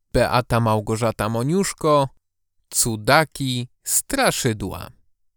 Beata Małgorzata Moniuszko, Cudaki straszydła.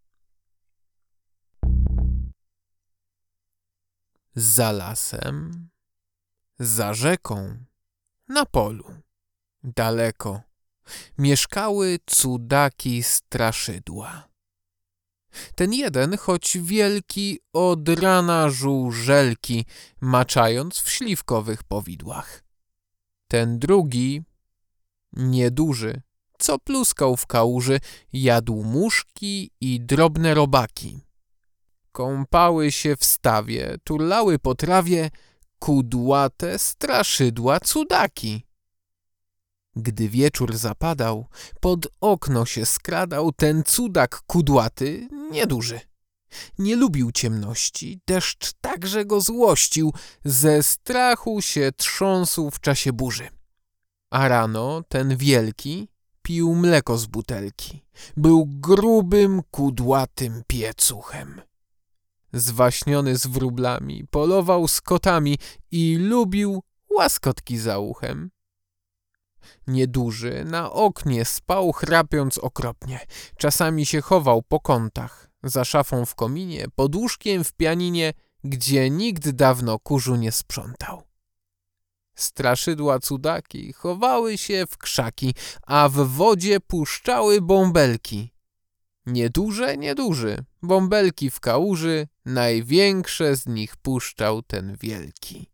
Za lasem, za rzeką, na polu, daleko, mieszkały cudaki straszydła. Ten jeden, choć wielki, od rana żuł żelki, maczając w śliwkowych powidłach. Ten drugi, nieduży, co pluskał w kałuży, jadł muszki i drobne robaki. Kąpały się w stawie, turlały po trawie kudłate straszydła cudaki. Gdy wieczór zapadał, pod okno się skradał ten cudak kudłaty, nieduży. Nie lubił ciemności, deszcz także go złościł, ze strachu się trząsł w czasie burzy. A rano ten wielki pił mleko z butelki. Był grubym, kudłatym piecuchem. Zwaśniony z wróblami, polował z kotami i lubił łaskotki za uchem. Nieduży na oknie spał, chrapiąc okropnie. Czasami się chował po kątach, za szafą w kominie, pod łóżkiem w pianinie, gdzie nikt dawno kurzu nie sprzątał. Straszydła cudaki chowały się w krzaki, a w wodzie puszczały bąbelki. Nieduży, bąbelki w kałuży, największe z nich puszczał ten wielki.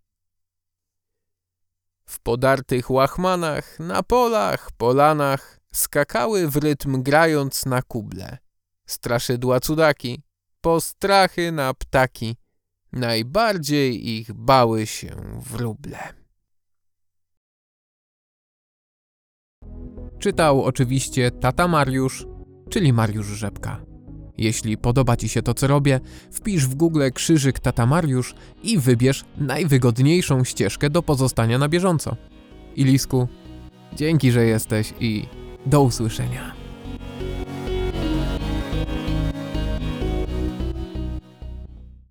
W podartych łachmanach, na polach, polanach skakały w rytm grając na kuble. Straszydła cudaki, postrachy na ptaki, najbardziej ich bały się wróble. Czytał oczywiście tata Mariusz, czyli Mariusz Rzepka. Jeśli podoba Ci się to, co robię, wpisz w Google krzyżyk tata Mariusz i wybierz najwygodniejszą ścieżkę do pozostania na bieżąco. Ilisku, dzięki, że jesteś i do usłyszenia.